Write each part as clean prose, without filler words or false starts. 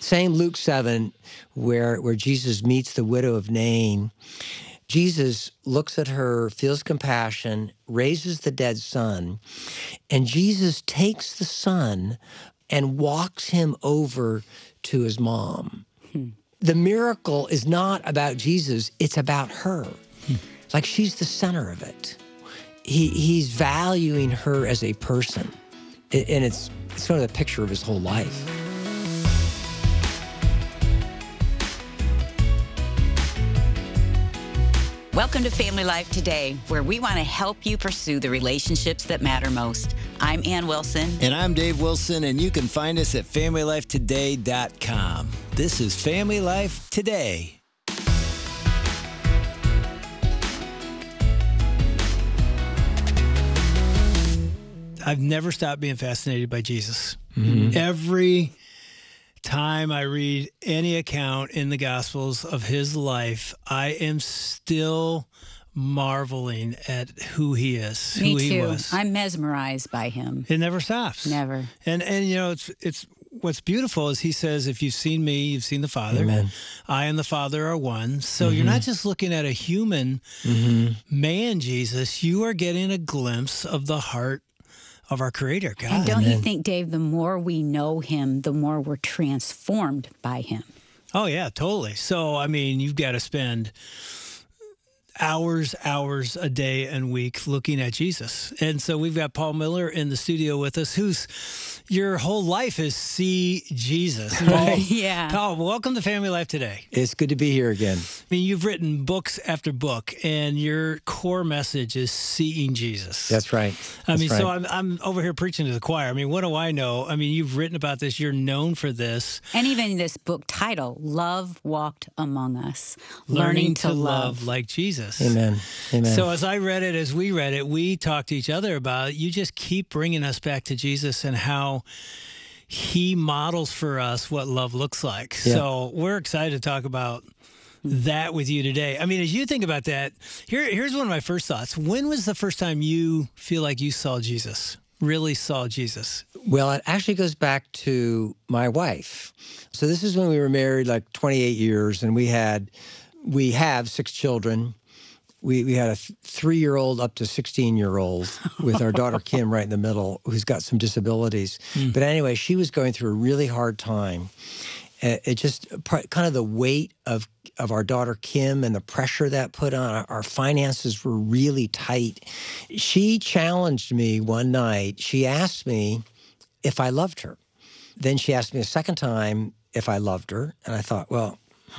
same Luke 7 where Jesus meets the widow of Nain, Jesus looks at her, feels compassion, raises the dead son, and Jesus takes the son and walks him over to his mom. The miracle is not about Jesus, it's about her. Like she's the center of it. He's valuing her as a person. And it's sort of a picture of his whole life. Welcome to Family Life Today, where we want to help you pursue the relationships that matter most. I'm Ann Wilson. And I'm Dave Wilson, and you can find us at FamilyLifeToday.com. This is Family Life Today. I've never stopped being fascinated by Jesus. Mm-hmm. Every time I read any account in the Gospels of his life, I am still marveling at who he is, Me who too. he was. I'm mesmerized by him. It never stops. Never. And you know, it's what's beautiful is he says, if you've seen me, you've seen the Father. Amen. I and the Father are one. So you're not just looking at a human man, Jesus. You are getting a glimpse of the heart of our Creator, God. And don't you think, Dave, the more we know him, the more we're transformed by him? Oh, yeah, totally. So, I mean, you've got to spend hours a day and week looking at Jesus. And so we've got Paul Miller in the studio with us, who's your whole life is see Jesus. Paul, Yeah. Paul, welcome to Family Life Today. It's good to be here again. I mean, you've written books after book, and your core message is seeing Jesus. That's right. I mean, That's so right. I'm over here preaching to the choir. I mean, what do I know? I mean, you've written about this. You're known for this. And even this book title, Love Walked Among Us, Learning to love like Jesus. Amen. Amen. So as I read it, as we read it, we talked to each other about it. You just keep bringing us back to Jesus and how he models for us what love looks like. Yeah. So we're excited to talk about that with you today. I mean, as you think about that, here's one of my first thoughts. When was the first time you feel like you saw Jesus, really saw Jesus? Well, it actually goes back to my wife. So this is when we were married like 28 years, and we have 6 children. We had a 3-year-old up to 16-year-old with our daughter Kim right in the middle, who's got some disabilities. But anyway, she was going through a really hard time. It just kind of the weight of our daughter Kim and the pressure that put on our finances were really tight. She challenged me one night. She asked me if I loved her. Then she asked me a second time if I loved her, and I thought, well,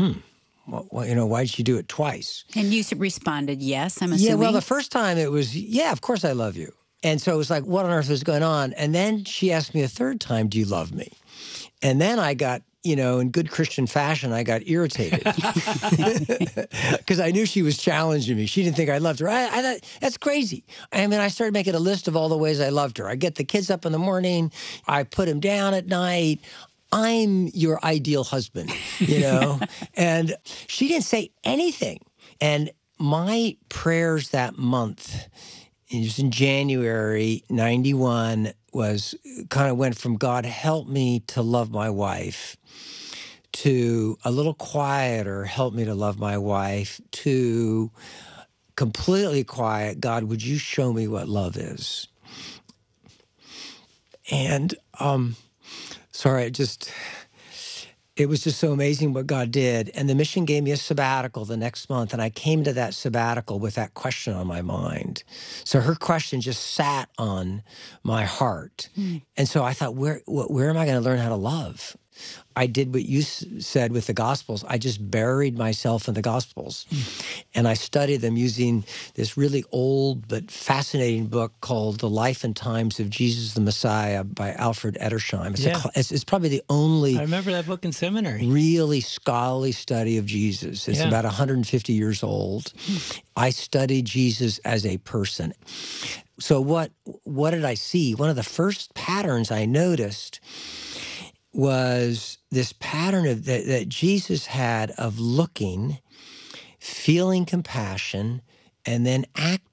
why did she do it twice? And you responded, yes, I'm assuming. Yeah, well, the first time it was, yeah, of course I love you. And so it was like, what on earth was going on? And then she asked me a third time, do you love me? And then I got, in good Christian fashion, I got irritated because I knew she was challenging me. She didn't think I loved her. I thought, that's crazy. I mean, I started making a list of all the ways I loved her. I get the kids up in the morning. I put them down at night. I'm your ideal husband, And she didn't say anything. And my prayers that month, it was in January 91, was kind of went from God, help me to love my wife, to a little quieter, help me to love my wife, to completely quiet, God, would you show me what love is? And, sorry, it was just so amazing what God did. And the mission gave me a sabbatical the next month, and I came to that sabbatical with that question on my mind. So her question just sat on my heart. And so I thought, where am I going to learn how to love? I did what you said with the Gospels. I just buried myself in the Gospels. And I studied them using this really old but fascinating book called The Life and Times of Jesus the Messiah by Alfred Edersheim. It's probably the only I remember that book in seminary. really scholarly study of Jesus. It's about 150 years old. I studied Jesus as a person. So what did I see? One of the first patterns I noticed was this pattern of that Jesus had of looking, feeling compassion, and then acting.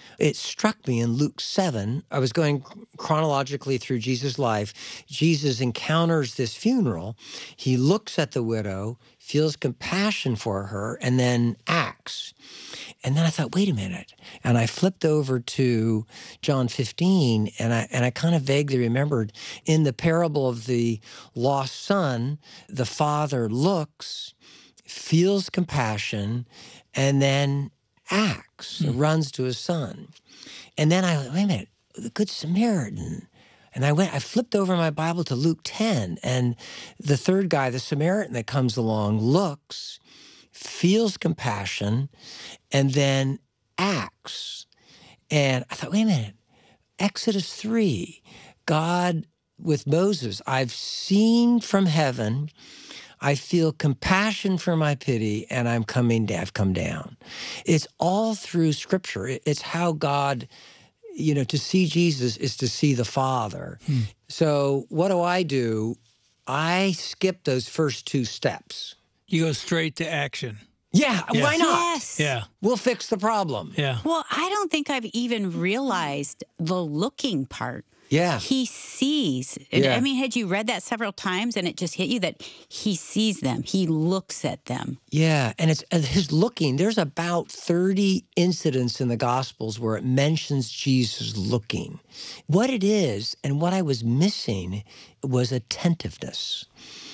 it struck me in Luke 7. I was going chronologically through Jesus' life. Jesus encounters this funeral. He looks at the widow, feels compassion for her, and then acts. And then I thought, wait a minute. And I flipped over to John 15, and I kind of vaguely remembered in the parable of the lost son, the father looks, feels compassion, and then acts, runs to his son. And then I went, wait a minute, the Good Samaritan. And I flipped over my Bible to Luke 10, and the third guy, the Samaritan that comes along, looks, feels compassion, and then acts. And I thought, wait a minute, Exodus 3, God with Moses, I've seen from heaven, I feel compassion for my pity, and I've come down. It's all through Scripture. It's how God, to see Jesus is to see the Father. So what do? I skip those first two steps. You go straight to action. Yeah, why not? Yes. Yeah. We'll fix the problem. Yeah. Well, I don't think I've even realized the looking part. Yeah. He sees. Yeah. I mean, had you read that several times and it just hit you that he sees them, he looks at them? Yeah, and it's his looking. There's about 30 incidents in the Gospels where it mentions Jesus looking. What it is and what I was missing was attentiveness.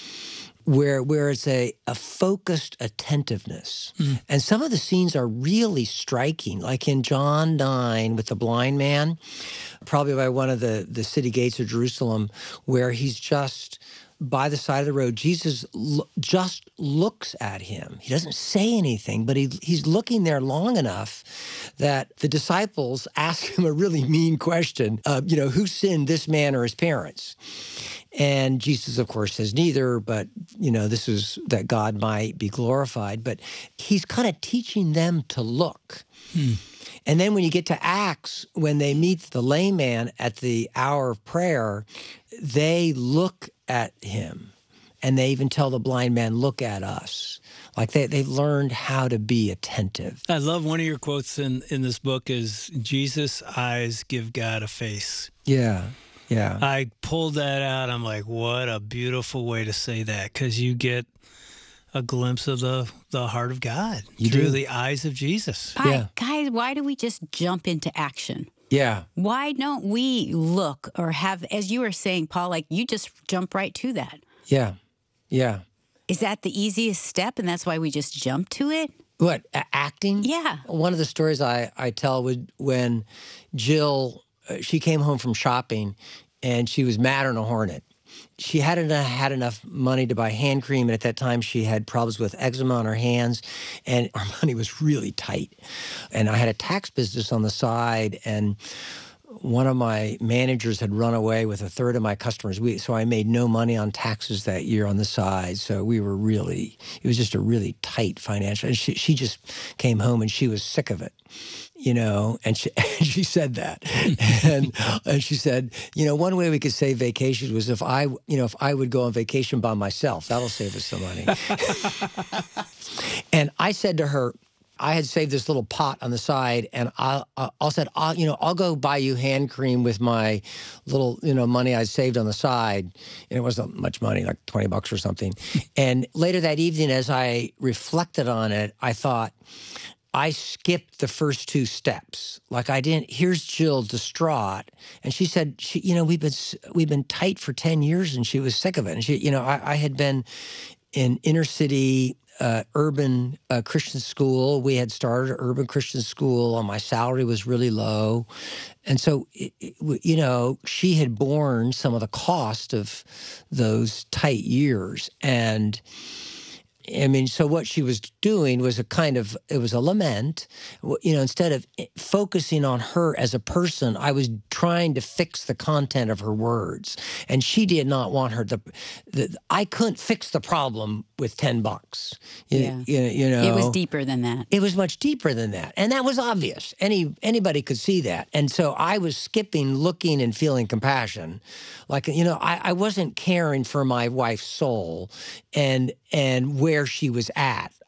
Where it's a focused attentiveness. And some of the scenes are really striking, like in John 9 with the blind man, probably by one of the city gates of Jerusalem, where he's just by the side of the road. Jesus just looks at him. He doesn't say anything, but he's looking there long enough that the disciples ask him a really mean question, who sinned, this man or his parents? And Jesus, of course, says neither, but, this is that God might be glorified. But he's kind of teaching them to look. And then when you get to Acts, when they meet the lame man at the hour of prayer, they look at him. And they even tell the blind man, look at us. Like they've learned how to be attentive. I love one of your quotes in this book is, Jesus' eyes give God a face. Yeah. Yeah. I pulled that out. I'm like, what a beautiful way to say that, because you get a glimpse of the heart of God through the eyes of Jesus. Guys, why do we just jump into action? Yeah. Why don't we look or have, as you were saying, Paul, like you just jump right to that? Yeah. Yeah. Is that the easiest step and that's why we just jump to it? What, acting? Yeah. One of the stories I tell would when Jill, she came home from shopping and she was mad on a hornet. She hadn't had enough money to buy hand cream, and at that time she had problems with eczema on her hands, and our money was really tight. And I had a tax business on the side, and one of my managers had run away with a third of my customers. So I made no money on taxes that year on the side. So we were it was just a really tight financial. And she just came home and she was sick of it, and she said that. and she said, one way we could save vacations was if I would go on vacation by myself. That'll save us some money. And I said to her, I had saved this little pot on the side, and I'll go buy you hand cream with my little, money I saved on the side. And it wasn't much money, like $20 or something. And later that evening, as I reflected on it, I thought, I skipped the first two steps. Like here's Jill distraught. And she said, we've been tight for 10 years, and she was sick of it. And she, I had been in inner city, urban Christian school. We had started an urban Christian school, and my salary was really low. And so, she had borne some of the cost of those tight years. And so what she was doing was it was a lament. Instead of focusing on her as a person, I was trying to fix the content of her words. And she did not want her I couldn't fix the problem with $10. It was deeper than that. It was much deeper than that. And that was obvious. Anybody could see that. And so I was skipping looking and feeling compassion. Like, I wasn't caring for my wife's soul and where she was at.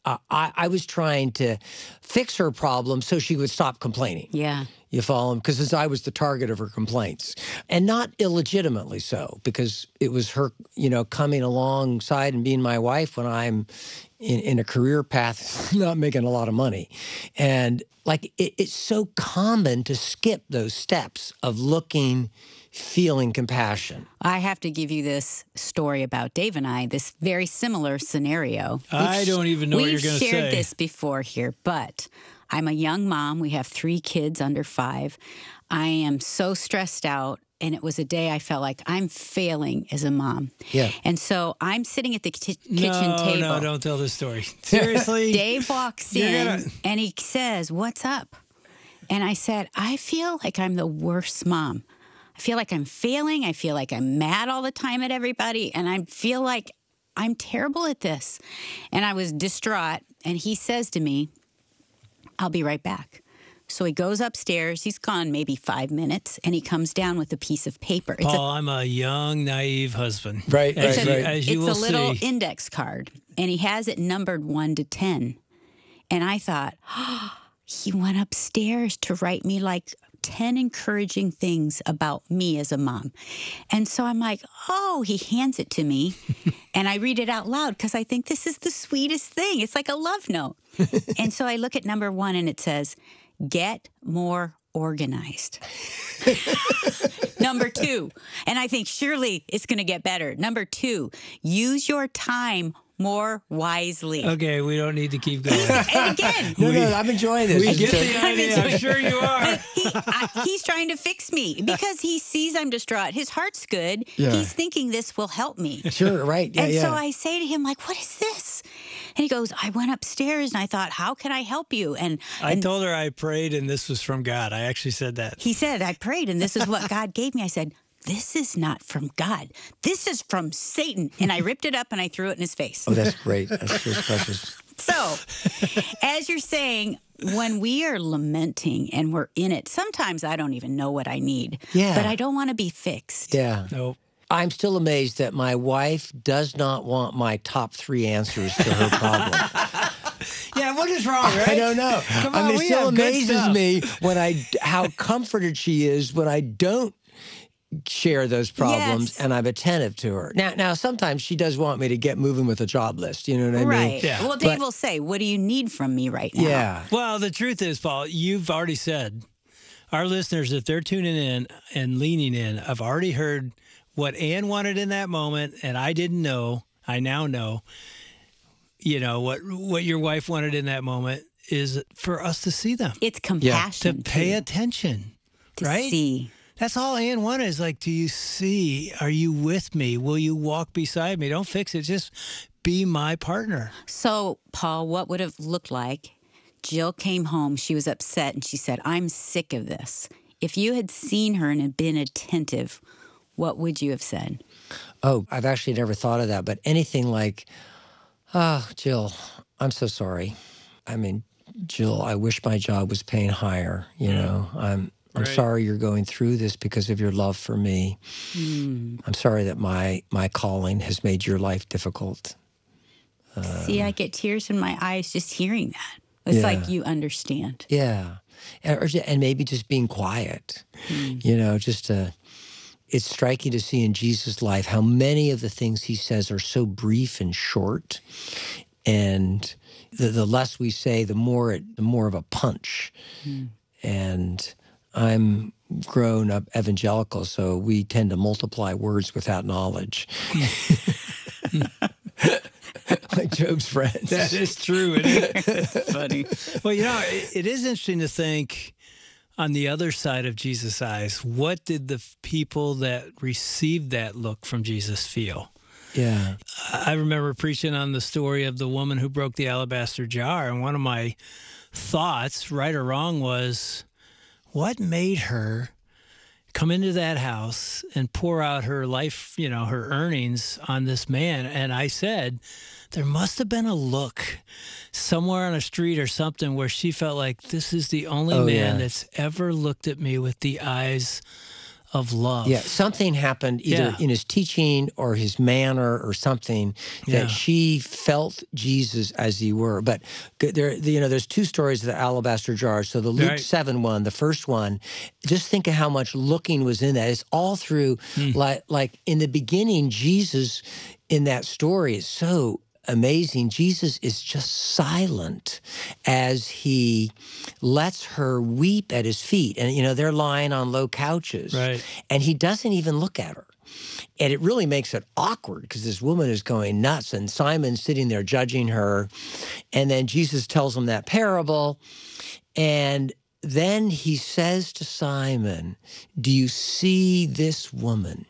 I was trying to fix her problem so she would stop complaining. Yeah. You follow him? Because I was the target of her complaints. And not illegitimately so, because it was her, coming alongside and being my wife when I'm in a career path, not making a lot of money. And it's so common to skip those steps of looking, feeling compassion. I have to give you this story about Dave and I, this very similar scenario. I don't even know what you're going to say. We've shared this before here, but I'm a young mom. We have 3 kids under 5. I am so stressed out. And it was a day I felt like I'm failing as a mom. Yeah. And so I'm sitting at the kitchen table. No, don't tell this story. Seriously? Dave walks in and he says, "What's up?" And I said, "I feel like I'm the worst mom. I feel like I'm failing. I feel like I'm mad all the time at everybody. And I feel like I'm terrible at this." And I was distraught. And he says to me, "I'll be right back." So he goes upstairs. He's gone maybe 5 minutes, and he comes down with a piece of paper. Paul, I'm a young, naive husband. Right. As you will it's a little see. index card, and he has it numbered 1 to 10. And I thought, he went upstairs to write me like 10 encouraging things about me as a mom. And so I'm like, oh, he hands it to me. And I read it out loud because I think this is the sweetest thing. It's like a love note. And so I look at number 1 and it says, "Get more organized." Number 2, and I think surely it's going to get better. Number 2, use your time more wisely. Okay, we don't need to keep going. And again, No, I'm enjoying this. We This is get good. the idea. I'm sure you are. he's trying to fix me because he sees I'm distraught. His heart's good. Yeah. He's thinking this will help me. Sure, right. Yeah, And yeah. so I say to him, like, "What is this?" And he goes, "I went upstairs and I thought, how can I help you?" And I told her I prayed and this was from God. I actually said that. he said, "I prayed and this is what God gave me." I said, "This is not from God. This is from Satan." And I ripped it up and I threw it in his face. Oh, that's great. That's just precious. So, as you're saying, when we are lamenting and we're in it, sometimes I don't even know what I need. Yeah. But I don't want to be fixed. Yeah. Nope. I'm still amazed that my wife does not want my top 3 answers to her problem. Yeah, what is wrong, right? I don't know. Come I on, mean, it we still have good amazes stuff. me how comforted she is when I don't share those problems Yes. and I'm attentive to her. Now, sometimes she does want me to get moving with a job list. You know what I mean? Right. Yeah. Well, Dave But- will say, "What do you need from me right now?" Yeah. Well, the truth is, Paul, you've already said, our listeners, if they're tuning in and leaning in, I've already heard what Ann wanted in that moment, and I didn't know. I now know. What your wife wanted in that moment is for us to see them, It's to compassion. pay too, attention, to right? see. That's all Ann wanted is like, do you see? Are you with me? Will you walk beside me? Don't fix it. Just be my partner. So, Paul, what would have looked like? Jill came home. She was upset, and she said, "I'm sick of this." If you had seen her and had been attentive, what would you have said? Oh, I've actually never thought of that. But anything like, "Oh, Jill, I'm so sorry. I mean, Jill, I wish my job was paying higher. I'm Right. sorry you're going through this because of your love for me. I'm sorry that my calling has made your life difficult." See, I get tears in my eyes just hearing that. It's Yeah. like you understand. Yeah. And maybe just being quiet, it's striking to see in Jesus' life how many of the things he says are so brief and short. And the less we say, the more of a punch. And I'm grown up evangelical, so we tend to multiply words without knowledge. Like Job's friends. That is true. It is. Funny. Well, it is interesting to think on the other side of Jesus' eyes, what did the people that received that look from Jesus feel? Yeah. I remember preaching on the story of the woman who broke the alabaster jar, and one of my thoughts, right or wrong, was what made her come into that house and pour out her life, her earnings on this man? And I said, there must have been a look somewhere on a street or something where she felt like this is the only man yeah. that's ever looked at me with the eyes of love. Yeah, something happened either in his teaching or his manner or something that she felt Jesus as he were. But there's two stories of the alabaster jar. So the Luke 7 one, the first one, just think of how much looking was in that. It's all through, like in the beginning, Jesus in that story is so amazing. Jesus is just silent as he lets her weep at his feet. And, they're lying on low couches. Right. And he doesn't even look at her. And it really makes it awkward because this woman is going nuts and Simon's sitting there judging her. And then Jesus tells him that parable. And then he says to Simon, "Do you see this woman?"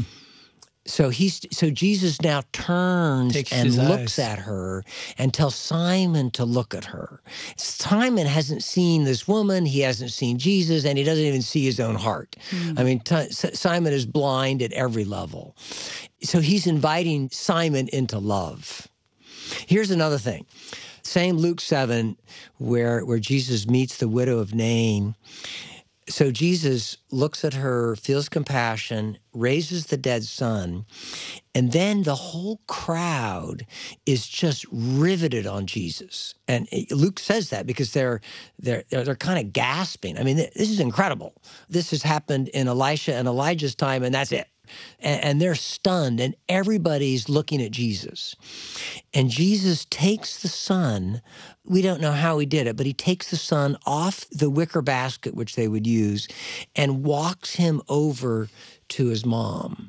So Jesus now turns and looks at her and tells Simon to look at her. Simon hasn't seen this woman, he hasn't seen Jesus, and he doesn't even see his own heart. I mean, Simon is blind at every level. So he's inviting Simon into love. Here's another thing. Same Luke 7, where Jesus meets the widow of Nain. So Jesus looks at her, feels compassion, raises the dead son, and then the whole crowd is just riveted on Jesus. And Luke says that because they're kind of gasping. I mean, this is incredible. This has happened in Elisha and Elijah's time, and that's it. And they're stunned, and everybody's looking at Jesus. And Jesus takes the son. We don't know how he did it, but he takes the son off the wicker basket, which they would use, and walks him over to his mom.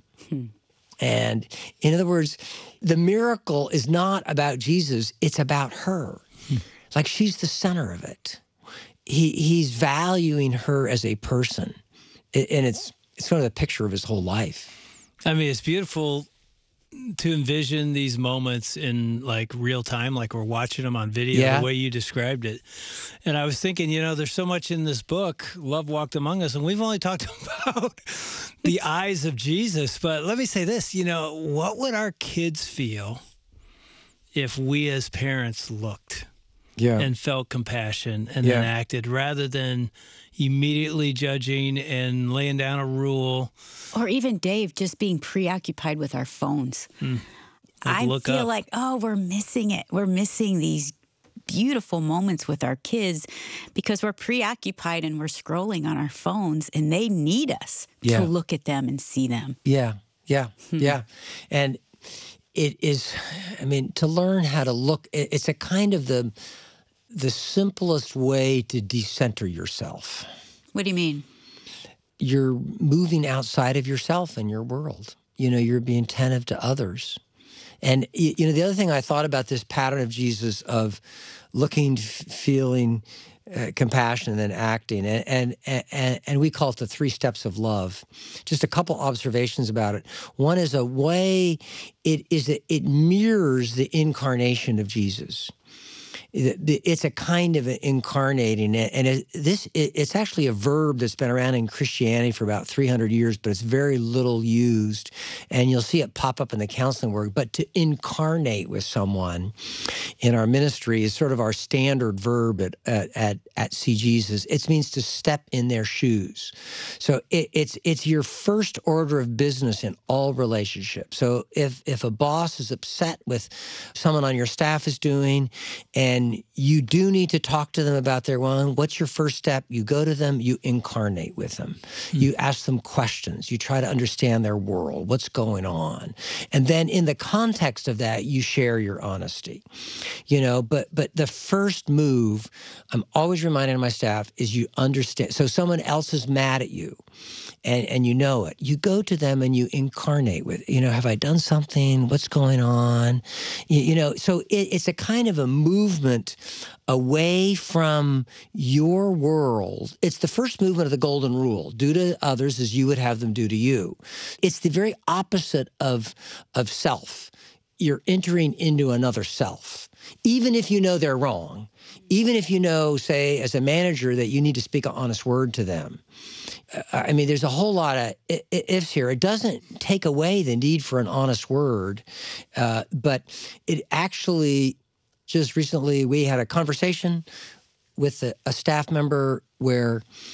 And in other words, the miracle is not about Jesus, it's about her. Like she's the center of it. He's valuing her as a person. And it's sort of a picture of his whole life. I mean, it's beautiful to envision these moments in like real time, like we're watching them on video, the way you described it. And I was thinking, there's so much in this book, Love Walked Among Us, and we've only talked about the eyes of Jesus. But let me say this, what would our kids feel if we as parents looked and felt compassion and then acted rather than immediately judging and laying down a rule? Or even Dave, just being preoccupied with our phones. I feel like, we're missing it. We're missing these beautiful moments with our kids because we're preoccupied and we're scrolling on our phones, and they need us to look at them and see them. Yeah. And it is, to learn how to look, it's a kind of the simplest way to decenter yourself. What do you mean? You're moving outside of yourself and your world. You're being attentive to others. And, the other thing I thought about this pattern of Jesus of looking, feeling compassion, and then acting, and we call it the 3 steps of love. Just a couple observations about it. One is a way it mirrors the incarnation of Jesus. It's a kind of incarnating, and it's actually a verb that's been around in Christianity for about 300 years, but it's very little used, and you'll see it pop up in the counseling work. But to incarnate with someone in our ministry is sort of our standard verb at See Jesus. It means to step in their shoes. So it's your first order of business in all relationships. So if a boss is upset with someone on your staff is doing, and you do need to talk to them about their one, what's your first step? You go to them, you incarnate with them. You ask them questions. You try to understand their world, what's going on. And then in the context of that, you share your honesty. But the first move, I'm always reminding my staff, is you understand. So someone else is mad at you and you know it. You go to them and you incarnate with, have I done something? What's going on? So it's a kind of a movement away from your world. It's the first movement of the golden rule. Do to others as you would have them do to you. It's the very opposite of self. You're entering into another self. Even if you know they're wrong, even if you know, say, as a manager, that you need to speak an honest word to them. There's a whole lot of ifs here. It doesn't take away the need for an honest word, but it actually, just recently we had a conversation with a staff member where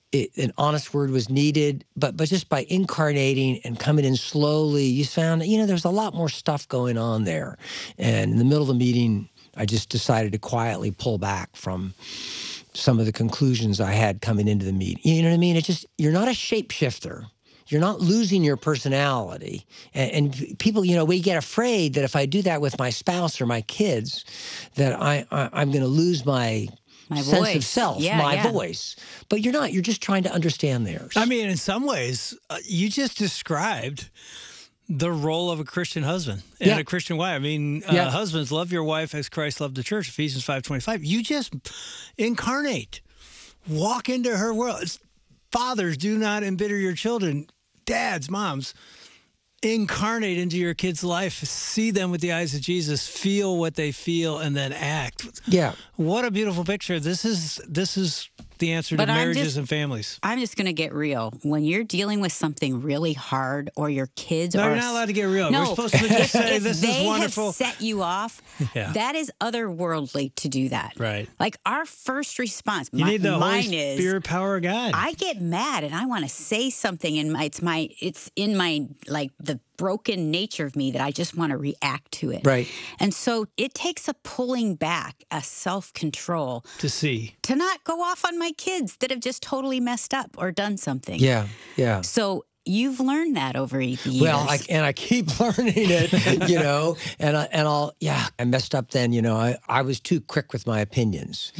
an honest word was needed, but just by incarnating and coming in slowly, you found, there's a lot more stuff going on there. And in the middle of the meeting, I just decided to quietly pull back from some of the conclusions I had coming into the meeting. You know what I mean? It's just, you're not a shapeshifter. You're not losing your personality. And people, we get afraid that if I do that with my spouse or my kids, that I'm going to lose my sense voice. of self, voice. But you're not. You're just trying to understand theirs. I mean, in some ways, you just described the role of a Christian husband and a Christian wife. I mean, husbands, love your wife as Christ loved the church, Ephesians 5:25. You just incarnate. Walk into her world. Fathers, do not embitter your children. Dads, moms, incarnate into your kids' life. See them with the eyes of Jesus. Feel what they feel, and then act. Yeah. What a beautiful picture. This is the answer to marriages and families. I'm just going to get real. When you're dealing with something really hard, or your kids No, are... you're not allowed to get real. No, We're supposed to just say, if this they is wonderful. have set you off, that is otherworldly to do that. Right. Like our first response, You need the mine Holy is... Spirit power of God. I get mad and I want to say something, and it's in my, like, the broken nature of me that I just want to react to it. Right. And so it takes a pulling back, a self-control to see. to not go off on my kids that have just totally messed up or done something. Yeah. Yeah. So you've learned that over the years. Well, I keep learning it, I messed up then, I was too quick with my opinions.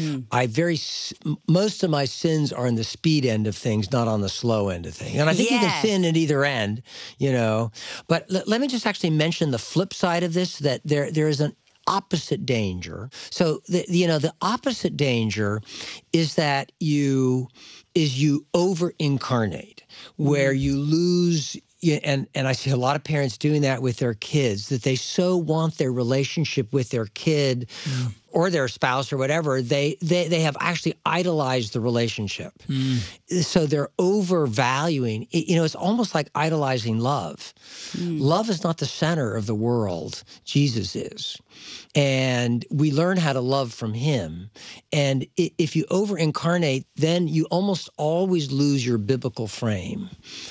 Most of my sins are in the speed end of things, not on the slow end of things. And I think you can sin at either end, But let me just actually mention the flip side of this, that there is an opposite danger. So the opposite danger is that you over incarnate, where you lose. And I see a lot of parents doing that with their kids, that they so want their relationship with their kid or their spouse or whatever, they have actually idolized the relationship. So they're overvaluing. It's almost like idolizing love. Love is not the center of the world. Jesus is. And we learn how to love from him. And if you over-incarnate, then you almost always lose your biblical frame,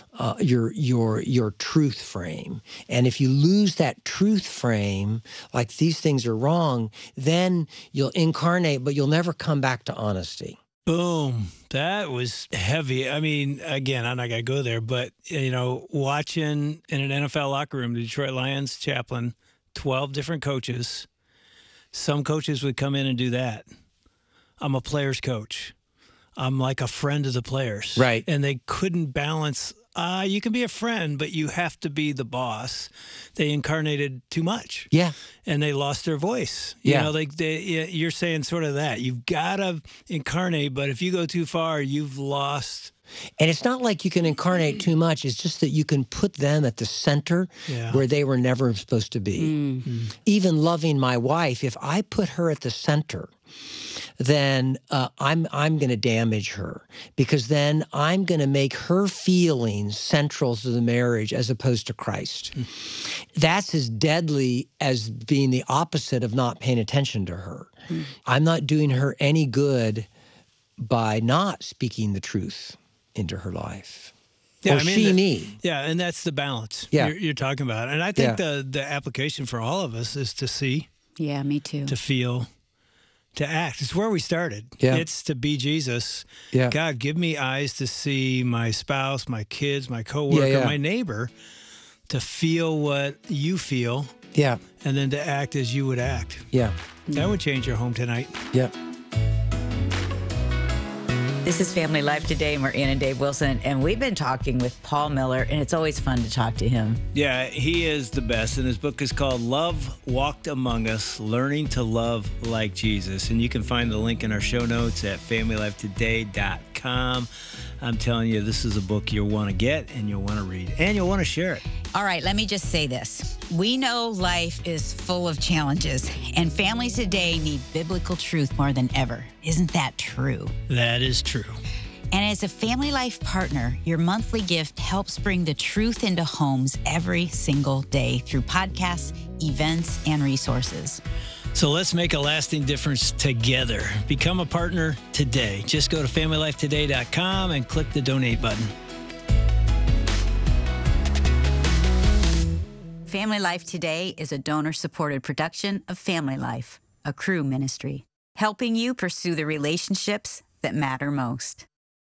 your truth frame. And if you lose that truth frame, like these things are wrong, then you'll incarnate, but you'll never come back to honesty. Boom. That was heavy. I mean, again, I'm not going to go there, but, watching in an NFL locker room, the Detroit Lions chaplain, 12 different coaches. Some coaches would come in and do that. I'm a player's coach. I'm like a friend of the players. Right. And they couldn't balance. You can be a friend, but you have to be the boss. They incarnated too much. Yeah. And they lost their voice. You're saying sort of that. You've got to incarnate, but if you go too far, you've lost. And it's not like you can incarnate too much. It's just that you can put them at the center where they were never supposed to be. Even loving my wife, if I put her at the center, then I'm going to damage her, because then I'm going to make her feelings central to the marriage as opposed to Christ. That's as deadly as being the opposite of not paying attention to her. I'm not doing her any good by not speaking the truth into her life. Or me. Yeah, and that's the balance you're talking about. And I think the application for all of us is to see. Yeah, me too. To feel. To act. It's where we started. Yeah. It's to be Jesus. Yeah. God, give me eyes to see my spouse, my kids, my coworker, my neighbor, to feel what you feel. Yeah. And then to act as you would act. Yeah. That would change your home tonight. Yeah. This is Family Life Today, and we're Ann and Dave Wilson, and we've been talking with Paul Miller, and it's always fun to talk to him. Yeah, he is the best, and his book is called Love Walked Among Us, Learning to Love Like Jesus, and you can find the link in our show notes at familylifetoday.com. I'm telling you, this is a book you'll want to get, and you'll want to read, and you'll want to share it. All right, let me just say this. We know life is full of challenges, and families today need biblical truth more than ever. Isn't that true? That is true. And as a Family Life partner, your monthly gift helps bring the truth into homes every single day through podcasts, events, and resources. So let's make a lasting difference together. Become a partner today. Just go to familylifetoday.com and click the donate button. Family Life Today is a donor-supported production of Family Life, a Cru ministry, helping you pursue the relationships that matter most.